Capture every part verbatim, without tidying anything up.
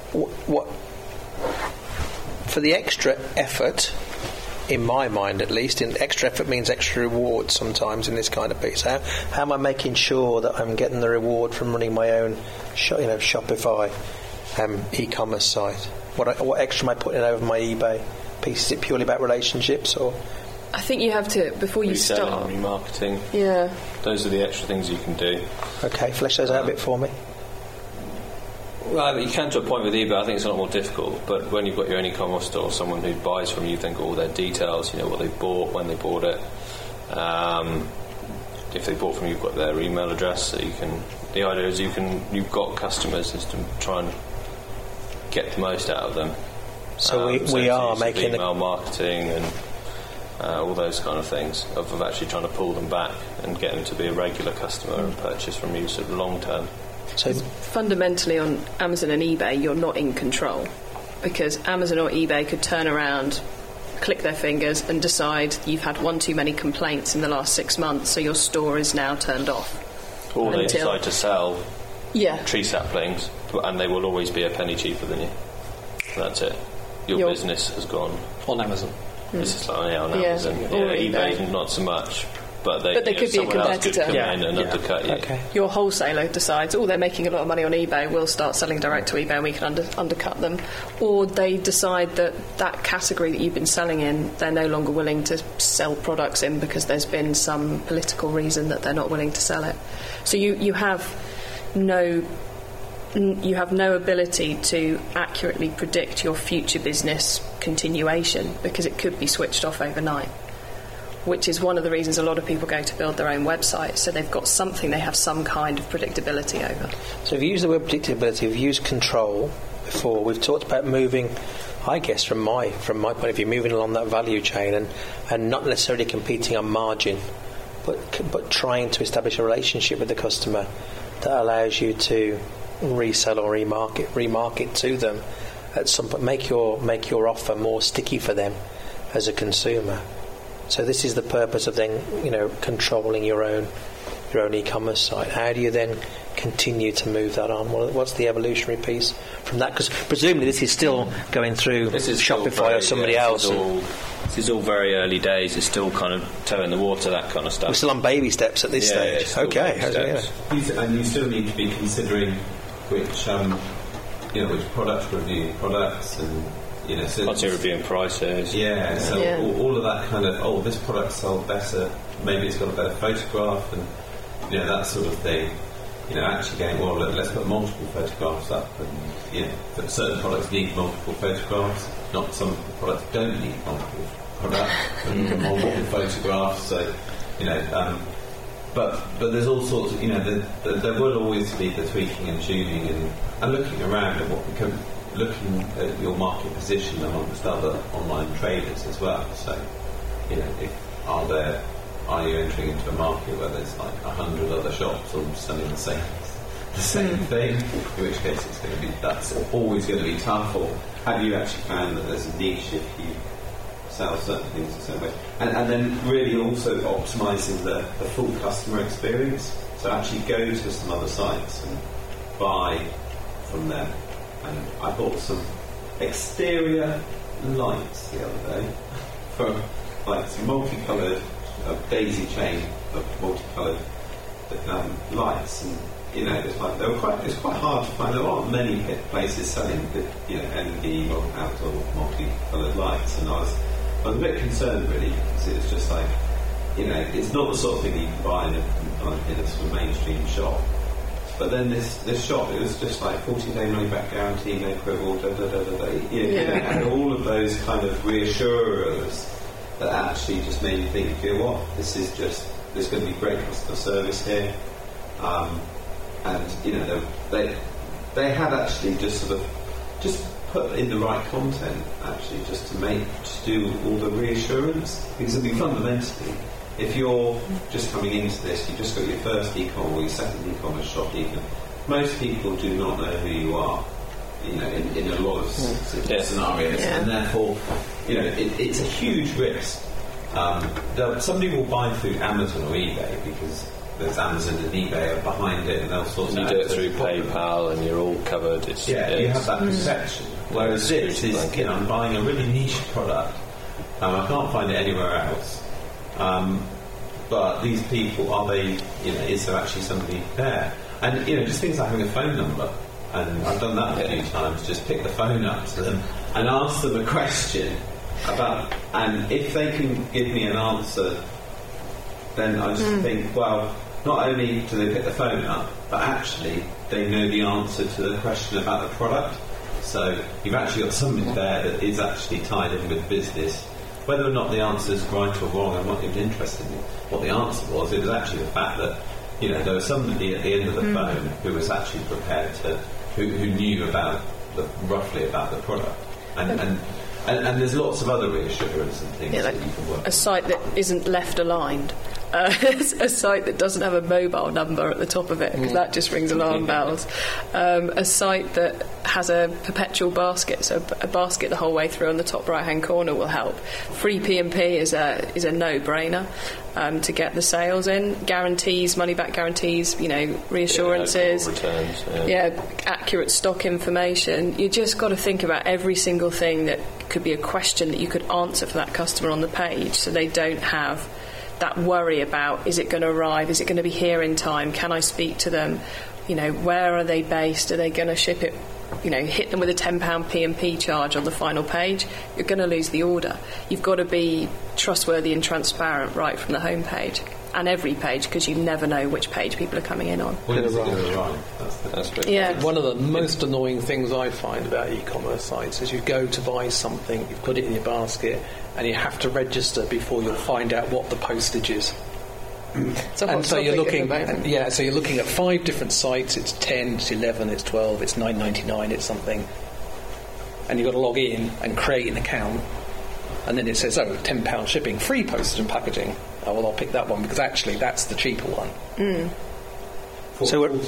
what, what for the extra effort, in my mind at least, in extra effort means extra reward sometimes in this kind of piece. How, how am I making sure that I'm getting the reward from running my own, shop, you know, Shopify um, e-commerce site? What, I, what extra am I putting over my eBay piece? Is it purely about relationships, or? I think you have to, before you Reselling, start. remarketing. Yeah. Those are the extra things you can do. Okay, flesh those out a bit for me. Well, you can to a point with eBay. I think it's a lot more difficult. But when you've got your own e-commerce store, someone who buys from you, think all their details. You know what they bought, when they bought it. Um, if they bought from you, you've got their email address. So you can. The idea is you can. You've got customers, is to try and get the most out of them. So um, we so we are making email marketing and uh, all those kind of things of, of actually trying to pull them back and get them to be a regular customer and purchase from you sort of long term. So fundamentally, on Amazon and eBay, you're not in control, because Amazon or eBay could turn around, click their fingers, and decide you've had one too many complaints in the last six months, so your store is now turned off. Or they Until- decide to sell Yeah. tree saplings, and they will always be a penny cheaper than you. That's it. Your Your- business has gone. On Amazon. This is like yeah, on Yeah, Amazon. or Yeah, eBay. eBay not so much, but they, But they you know, could be a someone else could competitor. come Yeah, in and yeah. undercut you. okay. Your wholesaler decides, oh, they're making a lot of money on eBay, we'll start selling direct to eBay and we can under, undercut them. Or they decide that that category that you've been selling in, they're no longer willing to sell products in because there's been some political reason that they're not willing to sell it. So you, you have no... you have no ability to accurately predict your future business continuation, because it could be switched off overnight, which is one of the reasons a lot of people go to build their own website, so they've got something they have some kind of predictability over. So we've used the word predictability, we've used control before, we've talked about moving, I guess from my from my point of view, moving along that value chain and, and not necessarily competing on margin, but but trying to establish a relationship with the customer that allows you to resell or remarket remarket to them at some point, make your make your offer more sticky for them as a consumer. So this is the purpose of then, you know, controlling your own your own e-commerce site. How do you then continue to move that on? What's the evolutionary piece from that? Because presumably this is still going through This is still Shopify very, or somebody yeah, else. This is, all, this is all very early days. It's still kind of toe in the water, that kind of stuff. We're still on baby steps at this Yeah, yeah, it's stage. still Okay, baby steps. yeah. You s- and you still need to be considering which, um, you know, which products, reviewing products, and you know, so Constantly reviewing prices. yeah. So Yeah. All, all of that kind of, oh, this product sold better. Maybe it's got a better photograph, and you know, that sort of thing. You know, actually going, well, let, let's put multiple photographs up, and you know, that certain products need multiple photographs. Not some products don't need multiple products, and multiple photographs. So, you know. Um, But but there's all sorts of, you know, there, there, there will always be the tweaking and tuning and, and looking around at what become, looking at your market position amongst other online traders as well. So, you know, if, are there, are you entering into a market where there's like a hundred other shops all selling the same the same thing? In which case it's going to be, that's always going to be tough. Or have you actually found that there's a niche if you sell certain things in certain ways, and, and then really also optimising the, the full customer experience. So actually go to some other sites and buy from them. And I bought some exterior lights the other day from like some multicoloured uh, daisy chain of multicoloured um, lights, and you know, it's like they were quite. It's quite hard to find. There aren't many places selling the, you know, L E D or outdoor multicoloured lights, and I was. I was a bit concerned really, because it was just like, you know, it's not the sort of thing you can buy in a, in a sort of mainstream shop. But then this, this shop, it was just like fourteen day money back guarantee, no quibble, da da da da da. You know, Yeah. it had all of those kind of reassurers that actually just made me think, you know what, this is just, there's going to be great customer service here. Um, and, you know, they, they they had actually just sort of, just put in the right content, actually, just to make, to do all the reassurance. Because I mean, fundamentally, if you're just coming into this, you just got your first e-com or your second e-commerce shop, even, most people do not know who you are, you know, in, in a lot of s- Yeah. scenarios, Yeah. and therefore, you know, it, it's a huge risk. Um, that somebody will buy through Amazon or eBay because there's Amazon and eBay are behind it and all sorts You of do it through access. PayPal and you're all covered. It's, Yeah, it's, you have that perception. Whereas this is, you know, I'm buying a really niche product, and I can't find it anywhere else. Um, but these people, are they, you know, is there actually somebody there? And, you know, just things like having a phone number. And I've done that a few times, just pick the phone up to them and ask them a question about, and if they can give me an answer, then I just mm. think, well, not only do they pick the phone up, but actually they know the answer to the question about the product. So you've actually got something there that is actually tied in with business. Whether or not the answer is right or wrong, I'm not even interested in what the answer was. It was actually the fact that, you know, there was somebody at the end of the mm. phone who was actually prepared to, who, who knew about the, roughly about the product, and. and And, and there's lots of other reassurance and things yeah, like that you can work a site that isn't left aligned. Uh, a site that doesn't have a mobile number at the top of it, because mm. that just rings alarm bells. Um, a site that has a perpetual basket, so a basket the whole way through on the top right-hand corner will help. Free P and P is a is a no-brainer um, to get the sales in. Guarantees, money-back guarantees, you know, reassurances, yeah, returns, yeah. yeah, accurate stock information. You just got to think about every single thing that could be a question that you could answer for that customer on the page, so they don't have that worry about, is it going to arrive, is it going to be here in time, can I speak to them, you know, where are they based, are they going to ship it, you know, hit them with a ten pound P and P charge on the final page, you're going to lose the order. You've got to be trustworthy and transparent right from the home page and every page, because you never know which page people are coming in on. When is it going to arrive? That's the That's big. Yeah. One of the most annoying things I find about e-commerce sites is you go to buy something, you put it in your basket, and you have to register before you'll find out what the postage is. So and so you're looking, yeah. So you're looking at five different sites. It's ten, it's eleven, it's twelve, it's nine ninety-nine, it's something, and you've got to log in and create an account, and then it says, oh, ten pound shipping, free postage and packaging. Oh, well, I'll pick that one because actually that's the cheaper one. Mm. So we're,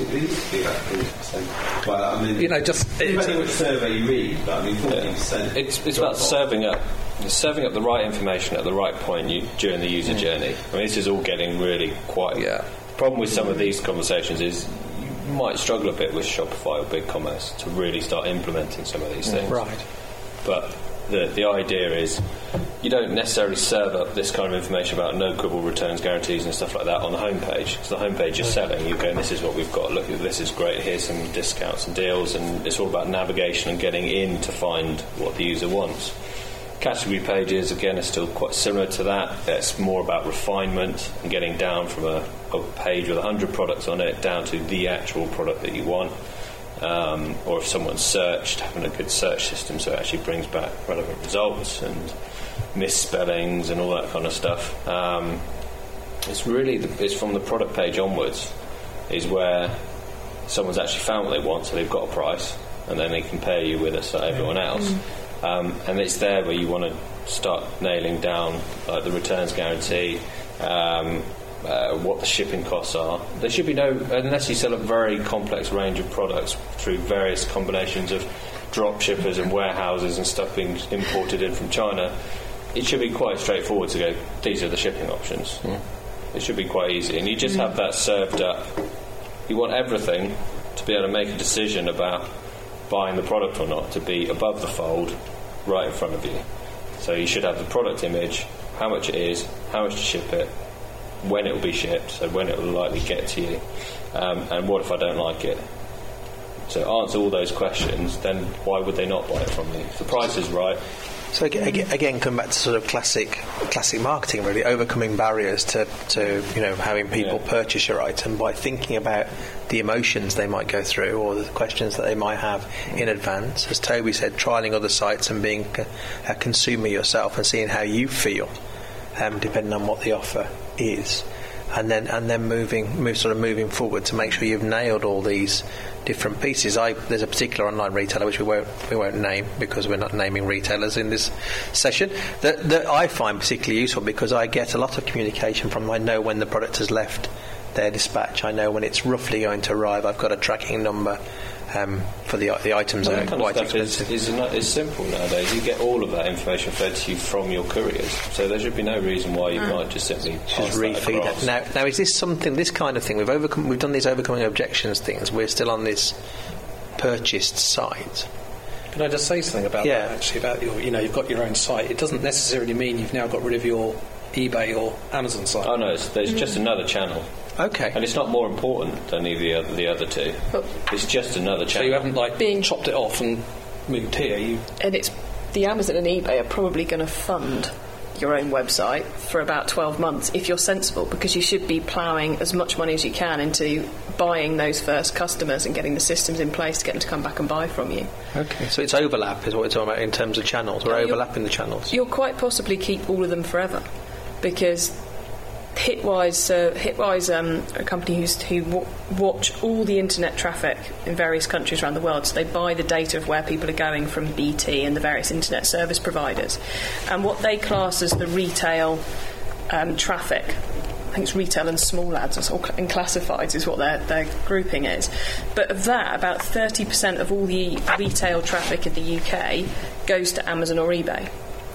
well, I mean, you know, just depending on which survey you read, but I mean, forty percent. Yeah. It's it's about serving up, serving up the right information at the right point you, during the user mm. journey. I mean, this is all getting really quite. Yeah. The problem with some of these conversations is you might struggle a bit with Shopify or BigCommerce to really start implementing some of these things. Right. But the the idea is you don't necessarily serve up this kind of information about no quibble returns guarantees and stuff like that on the homepage, because the homepage you're selling, you're going, this is what we've got, look, this is great, here's some discounts and deals, and it's all about navigation and getting in to find what the user wants. Category pages, again, are still quite similar to that. It's more about refinement and getting down from a, a page with one hundred products on it down to the actual product that you want. Um, or if someone's searched, having a good search system so it actually brings back relevant results and misspellings and all that kind of stuff. Um, it's really the, it's from the product page onwards is where someone's actually found what they want, so they've got a price, and then they compare you with us, everyone else. Mm. Um, and it's there where you want to start nailing down like the returns guarantee. Um, Uh, what the shipping costs are. There should be no, unless you sell a very complex range of products through various combinations of drop shippers and warehouses and stuff being imported in from China, it should be quite straightforward to go, these are the shipping options. Mm. It should be quite easy, and you just mm. have that served up. You want everything to be able to make a decision about buying the product or not to be above the fold right in front of you. So you should have the product image, how much it is, how much to ship it, when it will be shipped, so when it will likely get to you, um, and what if I don't like it. So answer all those questions, then why would they not buy it from you? If the price is right. So again, again come back to sort of classic classic marketing, really, overcoming barriers to, to you know, having people yeah. purchase your item by thinking about the emotions they might go through or the questions that they might have in advance. As Toby said, trialling other sites and being a consumer yourself and seeing how you feel, um, depending on what the offer is, and then and then moving move sort of moving forward to make sure you've nailed all these different pieces. I there's a particular online retailer which we won't we won't name because we're not naming retailers in this session that that I find particularly useful, because I get a lot of communication from them. I know when the product has left their dispatch, I know when it's roughly going to arrive, I've got a tracking number, um, for the the items Well, are that kind of quite stuff expensive. is, is, not, is simple nowadays. You get all of that information fed to you from your couriers, so there should be no reason why you might just simply Just pass that refeed across. it. Now, now, is this something? This kind of thing we've overcome. We've done these overcoming objections things. We're still on this purchased site. Can I just say something about Yeah. that, actually, about your, you know, you've got your own site. It doesn't necessarily mean you've now got rid of your eBay or Amazon site. Oh no, it's, there's just another channel, Okay. and it's not more important than the other, the other two. But- It's just another So channel. you haven't, like, Being- chopped it off and moved here. You And it's the Amazon and eBay are probably going to fund your own website for about twelve months if you're sensible, because you should be ploughing as much money as you can into buying those first customers and getting the systems in place to get them to come back and buy from you. Okay. So it's overlap is what we're talking about in terms of channels. We're No, you're- overlapping the channels. You'll quite possibly keep all of them forever, because Hitwise, uh, Hitwise, um, a company who's, who w- watch all the internet traffic in various countries around the world. So they buy the data of where people are going from B T and the various internet service providers, and what they class as the retail um, traffic. I think it's retail and small ads or and classifieds is what their, their grouping is. But of that, about thirty percent of all the retail traffic in the U K goes to Amazon or eBay.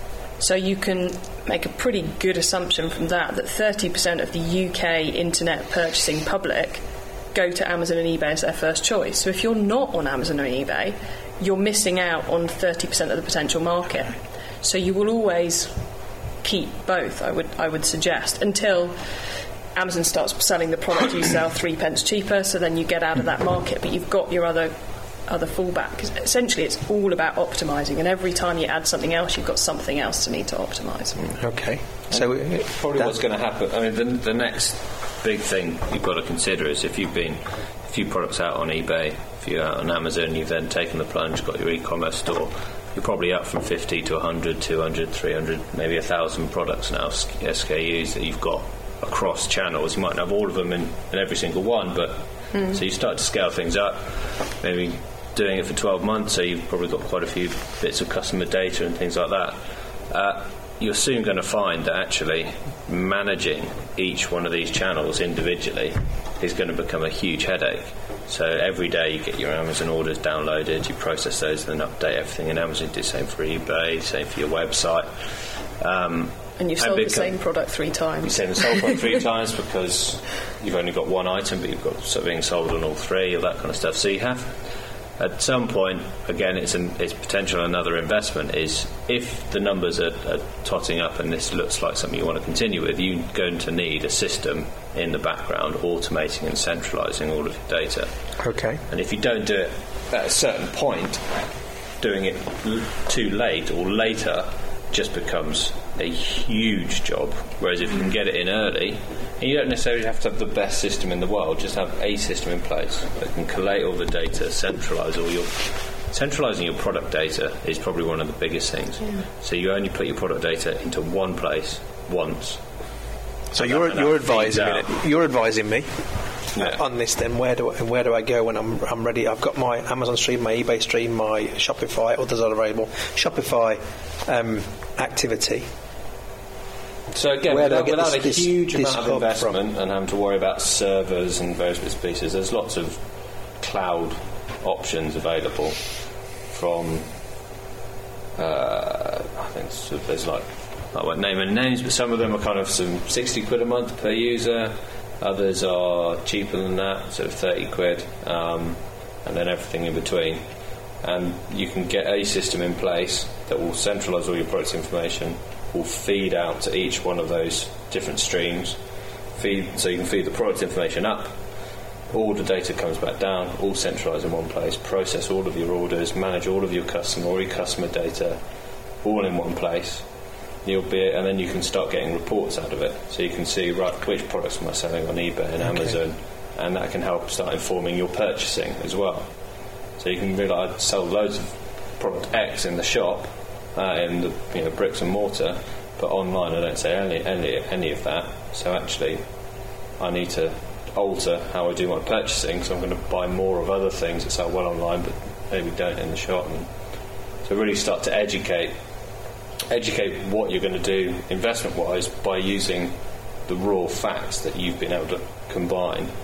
So you can make a pretty good assumption from that that thirty percent of the U K internet purchasing public go to Amazon and eBay as their first choice. So if you're not on Amazon or eBay, you're missing out on thirty percent of the potential market. So you will always keep both, I would I would suggest, until Amazon starts selling the product you sell three pence cheaper, so then you get out of that market, but you've got your other other fallback. 'Cause essentially it's all about optimising, and every time you add something else, you've got something else to need to optimise. Okay. So uh, Probably that- what's going to happen. I mean, the, the next big thing you've got to consider is if you've been a few products out on eBay, if you're out on Amazon, you've then taken the plunge, got your e-commerce store, you're probably up from fifty to one hundred, two hundred, three hundred, maybe one thousand products now, S K Us that you've got across channels. You might not have all of them in, in every single one, but mm. so you start to scale things up, maybe doing it for twelve months, so you've probably got quite a few bits of customer data and things like that. Uh, you're soon going to find that actually managing each one of these channels individually is going to become a huge headache. So every day you get your Amazon orders downloaded, you process those and then update everything in Amazon. Do the same for eBay, same for your website. Um, and you've sold the same product three times. You've sold the same product three times because you've only got one item, but you've got something being sold on all three, or that kind of stuff. So you have, at some point, again, it's an, it's potential another investment, is if the numbers are, are totting up and this looks like something you want to continue with, you're going to need a system in the background automating and centralising all of your data. Okay. And if you don't do it at a certain point, doing it l- too late or later just becomes a huge job. Whereas if you can get it in early, and you don't necessarily have to have the best system in the world, just have a system in place that can collate all the data, centralise all your... Centralising your product data is probably one of the biggest things. Yeah. So you only put your product data into one place once. So and you're that, you're that advising me. You're advising me yeah. on this. Then where do I, where do I go when I'm I'm ready? I've got my Amazon stream, my eBay stream, my Shopify. Others are available. Shopify um, activity. So again, Where do I without, get without this- a this- huge this amount of hub investment from? and having to worry about servers and various bits and pieces, there's lots of cloud options available from, uh, I think sort of there's like, I won't name any names, but some of them are kind of some sixty quid a month per user, others are cheaper than that, sort of thirty quid, um, and then everything in between. And you can get a system in place that will centralise all your product information, will feed out to each one of those different streams, feed so you can feed the product information up, all the data comes back down, all centralised in one place, process all of your orders, manage all of your customer or your customer data, all in one place. You'll be, and then you can start getting reports out of it, so you can see, right, which products am I selling on eBay and Okay. Amazon, and that can help start informing your purchasing as well. So you can realise I sell loads of product X in the shop, uh, in the you know bricks and mortar, but online I don't say any any any of that. So actually, I need to alter how I do my purchasing. So I'm going to buy more of other things that sell well online, but maybe don't in the shop. And so really start to educate educate what you're going to do investment wise by using the raw facts that you've been able to combine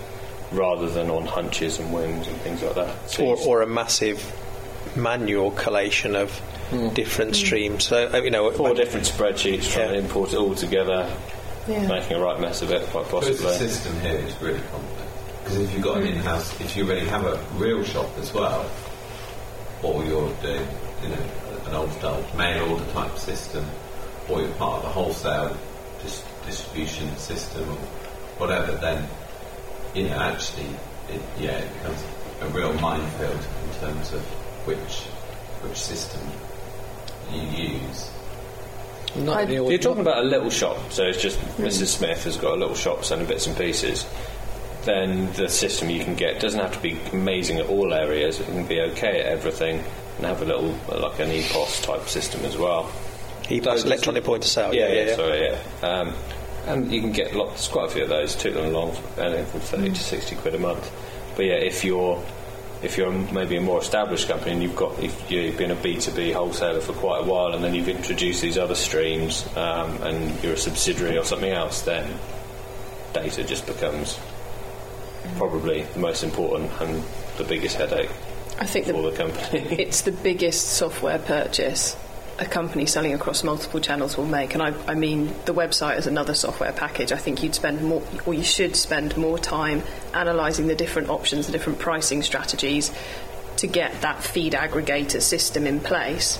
rather than on hunches and whims and things like that. So or, or a massive manual collation of mm. different mm. streams. So uh, you know, four different spreadsheets trying yeah. to import it all together, yeah. making a right mess of it, quite possibly. The system here is really complex because if you've got mm. an in-house, if you already have a real shop as well, or you're doing, you know, an old-style mail order type system, or you're part of a wholesale dis- distribution system or whatever, then you know actually, it, yeah, it becomes a real minefield in terms of which which system you use. Not if you're talking about a little shop, so it's just mm. Missus Smith has got a little shop selling bits and pieces, then the system you can get doesn't have to be amazing at all areas. It can be okay at everything and have a little, like an E P O S type system as well. E P O S, electronic point of sale. Yeah, yeah, yeah, yeah. sorry, yeah. Um, and you can get lots, quite a few of those, toot them along, anything from thirty mm. to sixty quid a month. But yeah, if you're if you're maybe a more established company and you've got if you've been a B two B wholesaler for quite a while and then you've introduced these other streams um, and you're a subsidiary or something else, then data just becomes probably the most important and the biggest headache I think for the, the company. It's the biggest software purchase a company selling across multiple channels will make, and I, I mean the website is another software package. I think you'd spend more, or you should spend more time analysing the different options, the different pricing strategies to get that feed aggregator system in place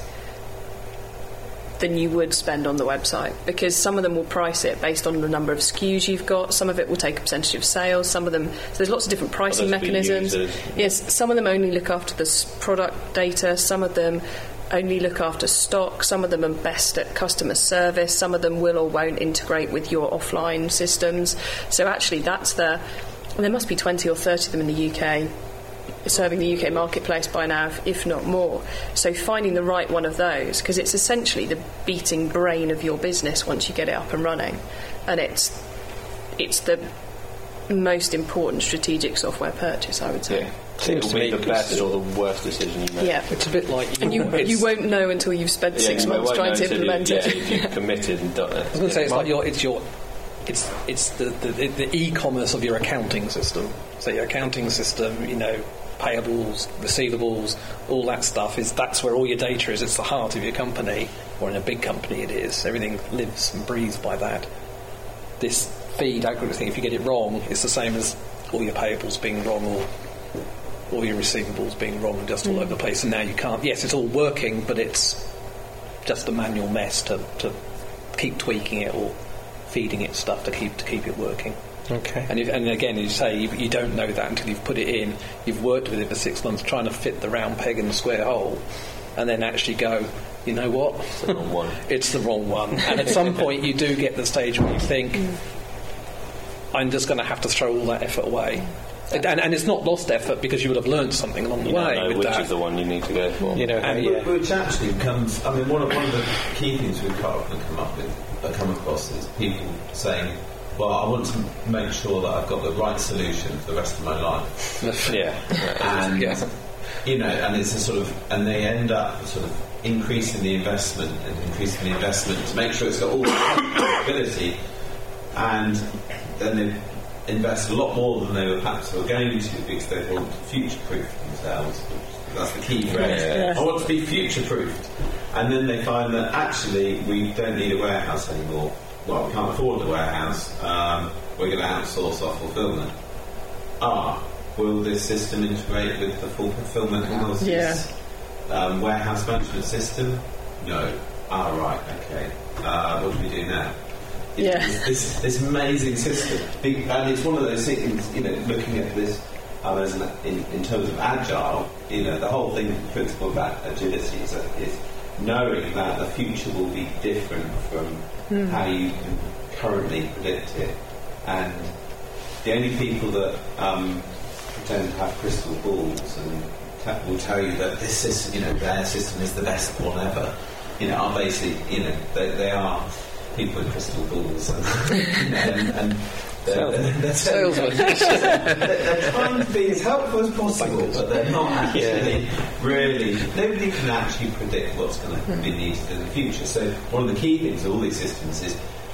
than you would spend on the website, because some of them will price it based on the number of S K Us you've got, some of it will take a percentage of sales, some of them, so there's lots of different pricing mechanisms. Yes, some of them only look after the s- product data, some of them only look after stock, some of them are best at customer service, some of them will or won't integrate with your offline systems. So actually that's the, and there must be twenty or thirty of them in the U K serving the U K marketplace by now, if not more. So finding the right one of those, because it's essentially the beating brain of your business once you get it up and running, and it's it's the most important strategic software purchase, I would say. Yeah. Seems to be the best or the worst decision you make. Yeah, it's a bit like, and you you won't know until you've spent yeah, six you months trying to implement you, it. Yeah, if you've committed and done it. I was going to say it's like your it's your it's it's the, the the e-commerce of your accounting system. So your accounting system, you know, payables, receivables, all that stuff is that's where all your data is. It's the heart of your company, or in a big company it is. Everything lives and breathes by that. This feed aggregate thing, if you get it wrong, it's the same as all your payables being wrong or all your receivables being wrong and just all mm. over the place, and now you can't. Yes, it's all working, but it's just a manual mess to, to keep tweaking it or feeding it stuff to keep to keep it working. Okay. And if, and again, as you say, you, you don't know that until you've put it in. You've worked with it for six months trying to fit the round peg in the square hole, and then actually go, you know what? It's the wrong one. It's the wrong one. And at some point, you do get the stage where you think, mm. I'm just going to have to throw all that effort away. And, and it's not lost effort because you would have learned something along the you way. Know with which that. is the one you need to go for. You know, and yeah. which actually comes. I mean, one of one of the key things we've come up, come up with, uh, come across is people saying, "Well, I want to make sure that I've got the right solution for the rest of my life." yeah, and yeah. you know, and it's a sort of, and they end up sort of increasing the investment and increasing the investment to make sure it's got all the capability, and then they invest a lot more than they were perhaps were going to because they want to future-proof themselves. That's the key phrase. Yeah. I want to be future-proofed. And then they find that actually we don't need a warehouse anymore. Well, we can't afford a warehouse. Um, we're going to outsource our fulfilment. Ah, will this system integrate with the full fulfilment analysis? Yeah. Um, warehouse management system? No. Ah, right, okay. Uh, what do we do now? Yeah. This, this amazing system, Big, and it's one of those things. You know, looking at this um, as an, in, in terms of agile, you know, the whole thing, the principle about agility is, is knowing that the future will be different from mm. how you can currently predict it, and the only people that um, pretend to have crystal balls and t- will tell you that this system, you know, their system is the best one ever, you know, are basically, you know, they, they are. People with crystal balls and, and, and they're, they're, salesmen. they're, they're trying to be as helpful as possible, but they're not actually yeah. really. Nobody can actually predict what's going to be needed in the future. So one of the key things of all these systems is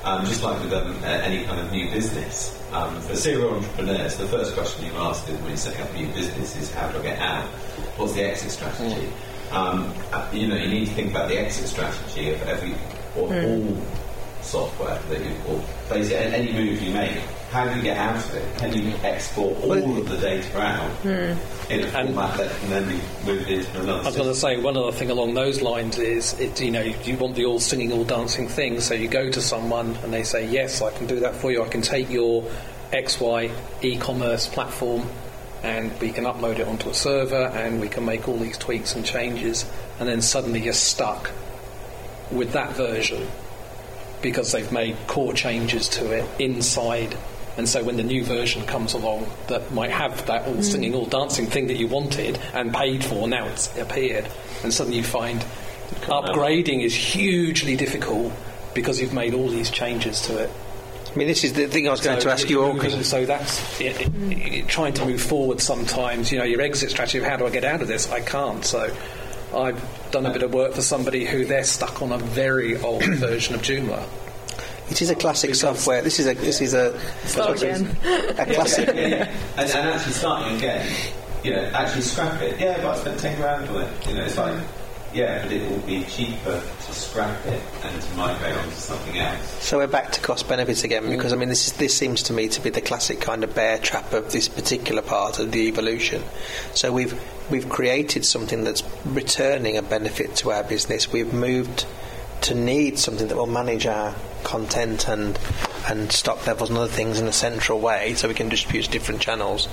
Um, just like with um, any kind of new business, um, for serial entrepreneurs, the first question you ask is when you set up a new business is how do I get out? What's the exit strategy? Mm. Um, you know, you need to think about the exit strategy of every or mm. all software that you, or basically any move you make. How do you get out of it? Can you export all well, of the data out mm. in a format that can then be moved into another? I was going to say one other thing along those lines is, it, you know, you want the all singing, all dancing thing. So you go to someone and they say, "Yes, I can do that for you. I can take your X Y e-commerce platform, and we can upload it onto a server, and we can make all these tweaks and changes." And then suddenly you're stuck with that version because they've made core changes to it inside. And so when the new version comes along that might have that all singing, all dancing thing that you wanted and paid for, now it's appeared, and suddenly you find upgrading is hugely difficult because you've made all these changes to it. I mean, this is the thing I was going so to ask you all. Moving, so that's it, it, it, trying to move forward sometimes. You know, your exit strategy of how do I get out of this? I can't. So I've done a bit of work for somebody who they're stuck on a very old version of Joomla. It is a classic because software. This is a this is a start again. A classic. Yeah, yeah, yeah. And, and actually starting again. You know, actually scrap it. Yeah, but I spent ten grand on it. You know, it's like, yeah, but it will be cheaper to scrap it and to migrate onto something else. So we're back to cost benefits again, because I mean, this is this seems to me to be the classic kind of bear trap of this particular part of the evolution. So we've we've created something that's returning a benefit to our business. We've moved to need something that will manage our content and and stock levels and other things in a central way, so we can distribute to different channels.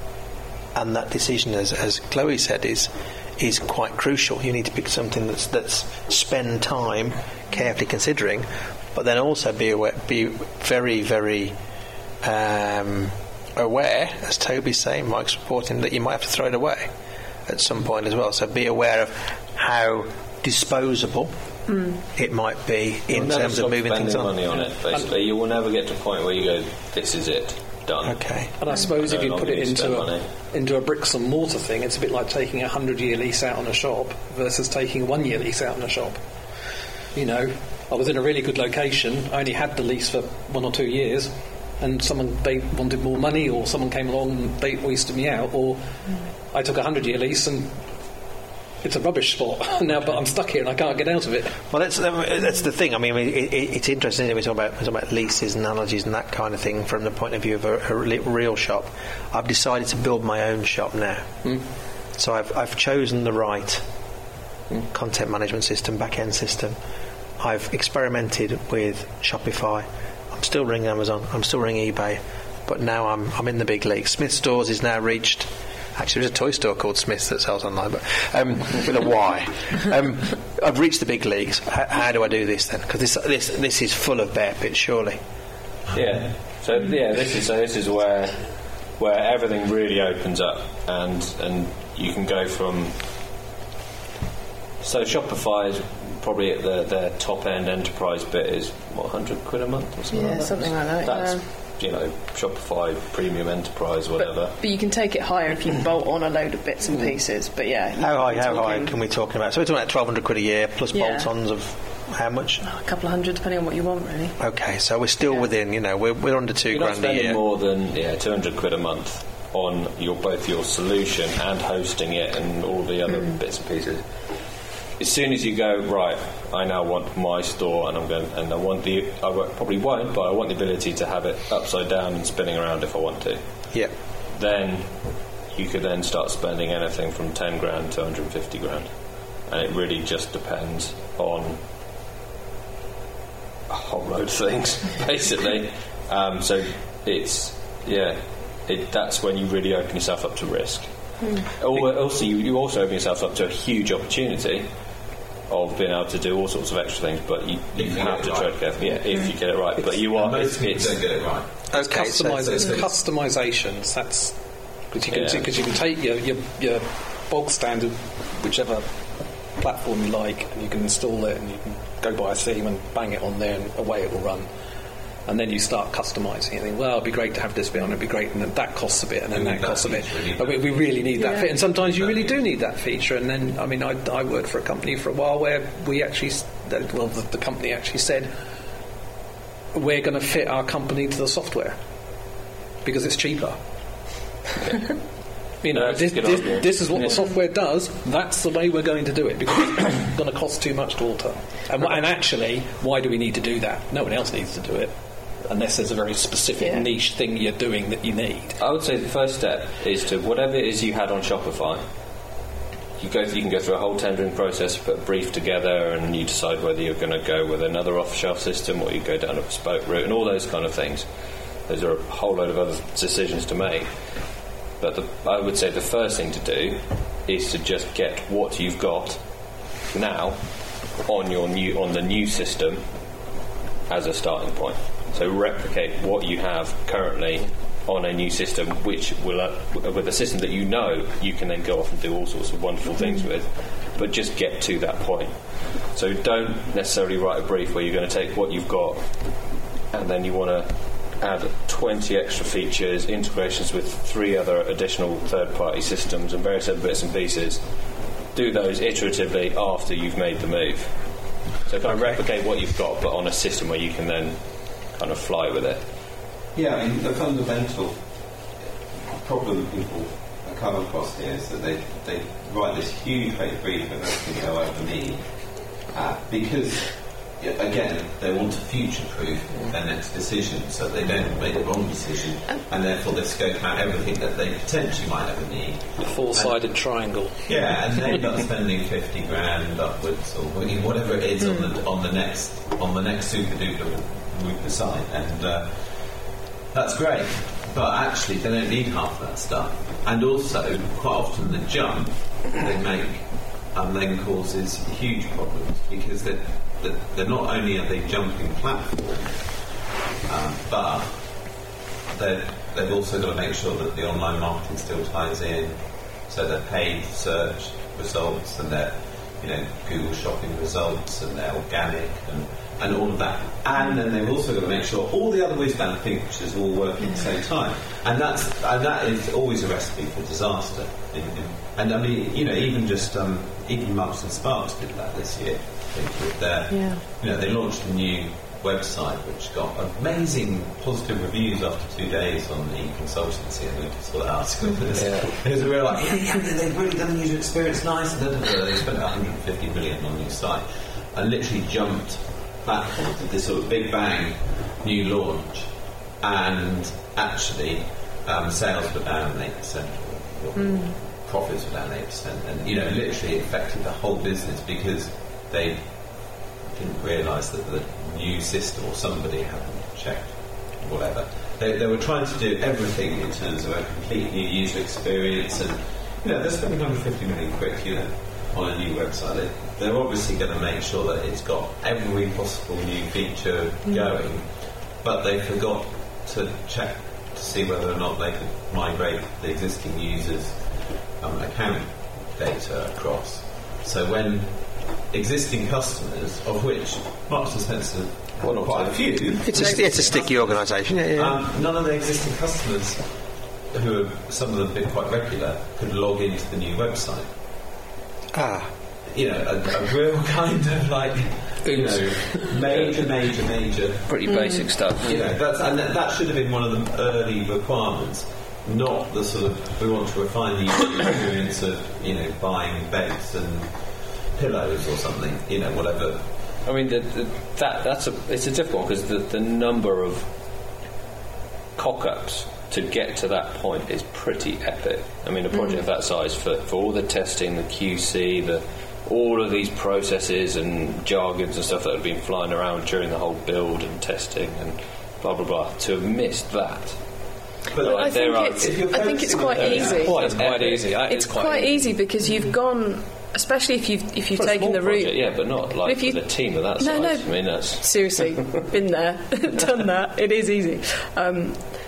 And that decision, as as Chloe said, is is quite crucial. You need to pick something that's that's spend time carefully considering, but then also be aware, be very very um, aware, as Toby's saying, Mike's reporting, that you might have to throw it away at some point as well. So be aware of how disposable mm. it might be in You'll terms of moving things on. Money on it, basically, you will never get to a point where you go, "This is it, done." Okay. And I suppose no if you put it into a, money. into a bricks and mortar thing, it's a bit like taking a hundred-year lease out on a shop versus taking a one-year lease out on a shop. You know, I was in a really good location. I only had the lease for one or two years, and someone they wanted more money, or someone came along and they oystered me out, or mm. I took a hundred-year lease and it's a rubbish spot now, but I'm stuck here and I can't get out of it. Well, that's that's the thing. I mean, it, it, it's interesting that we talk about we talk about leases and analogies and that kind of thing from the point of view of a, a real shop. I've decided to build my own shop now, mm. so I've I've chosen the right mm. content management system, back end system. I've experimented with Shopify. I'm still ringing Amazon. I'm still ringing eBay, but now I'm I'm in the big league. Smith Stores is now reached. Actually, there's a toy store called Smith's that sells online, but um, with a Y. Um, I've reached the big leagues. How, how do I do this then? Because this this this is full of bear pits, surely. Yeah. So yeah, this is so this is where where everything really opens up, and and you can go from. So Shopify is probably at the their top end enterprise bit is what one hundred quid a month or something yeah, like that. something like that. That's, yeah. You know, Shopify Premium Enterprise, whatever. But, but you can take it higher if you bolt on a load of bits and pieces. But yeah, how high? How high can we talk about? So we're talking about twelve hundred quid a year plus yeah. bolt-ons of how much? Oh, a couple of hundred, depending on what you want, really. Okay, so we're still yeah. within. You know, we're we're under two You're grand not a year. More than yeah, two hundred quid a month on your both your solution and hosting it and all the other mm. bits and pieces. As soon as you go, right, I now want my store, and I'm going, and I want the, I probably won't, but I want the ability to have it upside down and spinning around if I want to. Yeah. Then you could then start spending anything from ten grand to one hundred fifty grand, and it really just depends on a whole load of things, basically. Um, so it's yeah, it, that's when you really open yourself up to risk. Mm. Also, you, you also open yourself up to a huge opportunity of being able to do all sorts of extra things, but you, you, you have to right. tread carefully. Yeah, if you get it right, but you are. Most it's, people don't get it right. It's, okay, customiz- so it's customizations. That's because you can yeah. because you can take your, your your bog standard, whichever platform you like, and you can install it, and you can go buy a theme and bang it on there, and away it will run. And then you start customising it. Think, well, it'd be great to have this bit on. It'd be great, and then that costs a bit, and then that costs a bit. But we, we really need that yeah. fit, and sometimes you really do need that feature. And then, I mean, I, I worked for a company for a while where we actually, well, the, the company actually said, we're going to fit our company to the software because it's cheaper. You know, That's this, a good this, argument. this is what Yeah. the software does. That's the way we're going to do it because it's going to cost too much to alter. And, wh- and actually, why do we need to do that? No one else needs to do it unless there's a very specific Yeah. niche thing you're doing that you need. I would say the first step is to whatever it is you had on Shopify. You go. You can go through a whole tendering process, put a brief together, and you decide whether you're going to go with another off-the-shelf system or you go down a bespoke route, and all those kind of things. Those are a whole load of other decisions to make. But the, I would say the first thing to do is to just get what you've got now on your new on the new system as a starting point. So replicate what you have currently on a new system, which will uh, with a system that you know you can then go off and do all sorts of wonderful things with. But just get to that point. So don't necessarily write a brief where you're going to take what you've got and then you want to add twenty extra features, integrations with three other additional third-party systems and various other bits and pieces. Do those iteratively after you've made the move. So kind of replicate what you've got, but on a system where you can then kind of fly with it. Yeah, I mean, the fundamental problem people come across here is that they, they write this huge big brief of everything they'll ever need uh, because, yeah, again, they want to future-proof their next decision so they don't make the wrong decision and therefore they scope out everything that they potentially might ever need. The four-sided triangle. Yeah, and they end up spending fifty grand upwards or whatever it is mm. on the on the next on the next super duper move site, and uh, that's great. But actually, they don't need half that stuff. And also, quite often, the jump they make um, then causes huge problems because they're, they're not only are they jumping platform, um, but they're, they've also got to make sure that the online marketing still ties in, so their paid search results and their, you know, Google Shopping results and their organic and, and all of that. And then they've also got to make sure all the other whiz-band features all work at the same time. And that's and that is always a recipe for disaster. In, in, and I mean, you know, even just um, even Marks and Sparks did that this year. I think with their, yeah. you know, they launched a new website which got amazing positive reviews after two days on the consultancy. I think I saw that article for this. Yeah. It was a real like, yeah, yeah, they've really done the user experience nice. And they spent one hundred fifty million on the new site and literally jumped back to this sort of big bang new launch, and actually um, sales were down eight percent, or, or mm. profits were down eight percent, and you know, literally it affected the whole business because they didn't realise that the new system or somebody hadn't checked whatever. They, they were trying to do everything in terms of a complete new user experience, and you know, they're spending one hundred fifty million quid, you know, on a new website. They, they're obviously going to make sure that it's got every possible new feature mm. going, but they forgot to check to see whether or not they could migrate the existing users' um, account data across. So when existing customers, of which Marks and Spencer have well, quite a few, it's a, it's a sticky organisation. Yeah, yeah. Um, none of the existing customers, who are some of them a bit quite regular, could log into the new website. Ah. You know, a, a real kind of like, you know, major, major, major, pretty mm. basic stuff. You know, that's, and that, that should have been one of the early requirements, not the sort of, we want to refine the user experience of, you know, buying beds and pillows or something, you know, whatever. I mean, the, the, that that's a it's a difficult one because the, the number of cock-ups to get to that point is pretty epic. I mean, a project mm. of that size, for, for all the testing, the Q C, the all of these processes and jargons and stuff that have been flying around during the whole build and testing and blah blah blah, to have missed that. But well, I, think it's, I think it's quite easy. It's quite, it's quite easy. It's quite, quite easy. easy because you've gone, especially if you've if you've for taken the route. Project, yeah, but not like for the team of that no, size. No, I mean, that's seriously been there, done that. It is easy. Um,